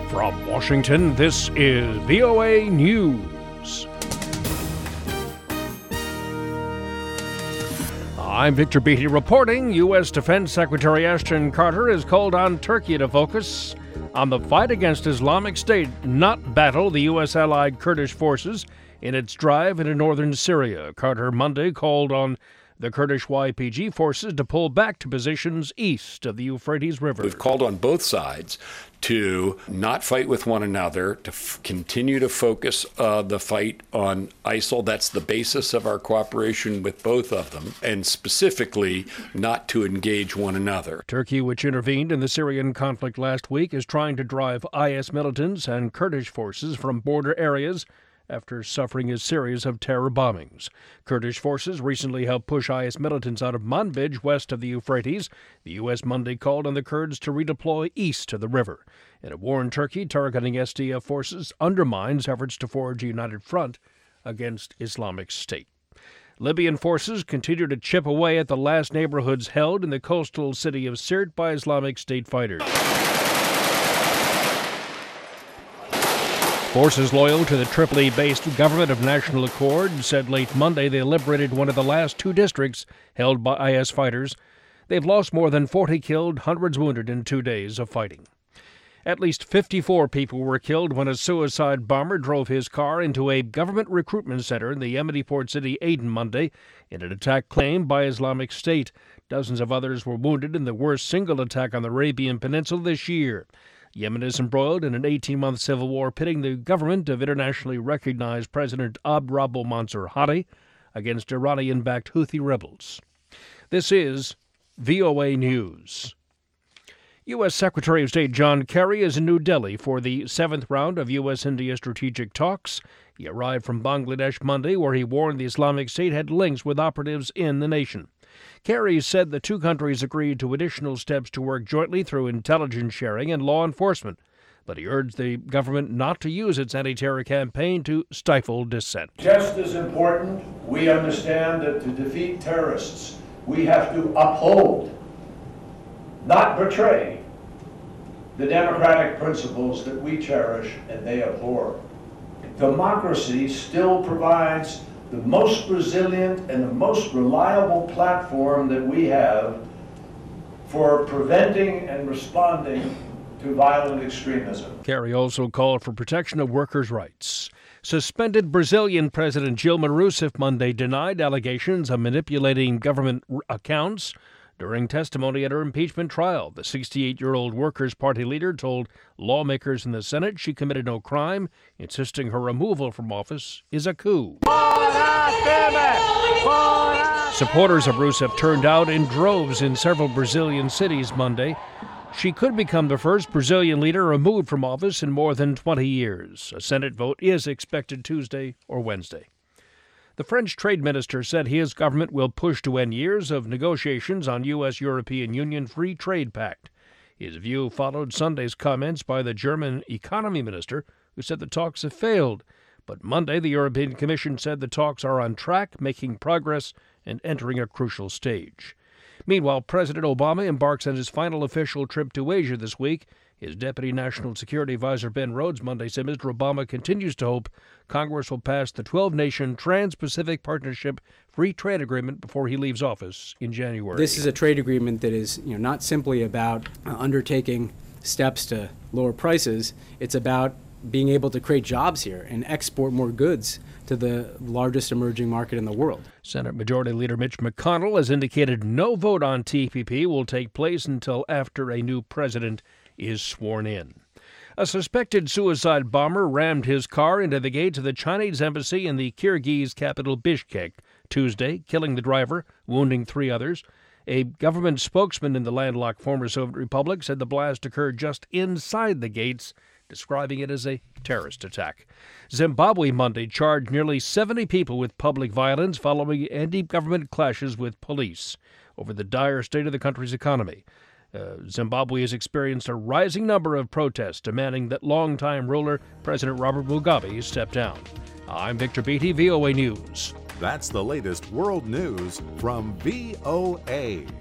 From Washington, this is VOA News. I'm Victor Beatty reporting. U.S. Defense Secretary Ashton Carter has called on Turkey to focus on the fight against Islamic State, not battle the U.S. allied Kurdish forces in its drive into northern Syria. Carter Monday called on the Kurdish YPG forces to pull back to positions east of the Euphrates River. We've called on both sides to not fight with one another, to continue to focus the fight on ISIL. That's the basis of our cooperation with both of them, and specifically not to engage one another. Turkey, which intervened in the Syrian conflict last week, is trying to drive IS militants and Kurdish forces from border areas after suffering a series of terror bombings. Kurdish forces recently helped push IS militants out of Manbij, west of the Euphrates. The U.S. Monday called on the Kurds to redeploy east of the river. In a war in Turkey, targeting SDF forces undermines efforts to forge a united front against Islamic State. Libyan forces continue to chip away at the last neighborhoods held in the coastal city of Sirte by Islamic State fighters. Forces loyal to the Tripoli-based Government of National Accord said late Monday they liberated one of the last two districts held by IS fighters. They've lost more than 40 killed, hundreds wounded in 2 days of fighting. At least 54 people were killed when a suicide bomber drove his car into a government recruitment center in the Yemeni port city Aden Monday in an attack claimed by Islamic State. Dozens of others were wounded in the worst single attack on the Arabian Peninsula this year. Yemen is embroiled in an 18-month civil war pitting the government of internationally recognized President Abd Rabbu Mansur Hadi against Iranian-backed Houthi rebels. This is VOA News. U.S. Secretary of State John Kerry is in New Delhi for the 7th round of U.S.-India strategic talks. He arrived from Bangladesh Monday, where he warned the Islamic State had links with operatives in the nation. Kerry said the two countries agreed to additional steps to work jointly through intelligence sharing and law enforcement, but he urged the government not to use its anti-terror campaign to stifle dissent. Just as important, we understand that to defeat terrorists, we have to uphold, not betray, the democratic principles that we cherish and they abhor. Democracy still provides the most resilient and the most reliable platform that we have for preventing and responding to violent extremism. Kerry also called for protection of workers' rights. Suspended Brazilian President Dilma Rousseff Monday denied allegations of manipulating government accounts during testimony at her impeachment trial. The 68-year-old Workers' Party leader told lawmakers in the Senate she committed no crime, insisting her removal from office is a coup. Supporters of Rousseff turned out in droves in several Brazilian cities Monday. She could become the first Brazilian leader removed from office in more than 20 years. A Senate vote is expected Tuesday or Wednesday. The French trade minister said his government will push to end years of negotiations on U.S.-European Union Free Trade Pact. His view followed Sunday's comments by the German economy minister, who said the talks have failed. But Monday, the European Commission said the talks are on track, making progress and entering a crucial stage. Meanwhile, President Obama embarks on his final official trip to Asia this week. His Deputy National Security Advisor Ben Rhodes Monday said Mr. Obama continues to hope Congress will pass the 12-nation Trans-Pacific Partnership Free Trade Agreement before he leaves office in January. This is a trade agreement that is not simply about undertaking steps to lower prices. It's about being able to create jobs here and export more goods to the largest emerging market in the world. Senate Majority Leader Mitch McConnell has indicated no vote on TPP will take place until after a new president is sworn in. A suspected suicide bomber rammed his car into the gates of the Chinese embassy in the Kyrgyz capital Bishkek Tuesday, killing the driver, wounding 3 others. A government spokesman in the landlocked former Soviet republic said the blast occurred just inside the gates, describing it as a terrorist attack. Zimbabwe Monday charged nearly 70 people with public violence following anti-government clashes with police over the dire state of the country's economy. Zimbabwe has experienced a rising number of protests demanding that longtime ruler President Robert Mugabe step down. I'm Victor Beatty, VOA News. That's the latest world news from VOA.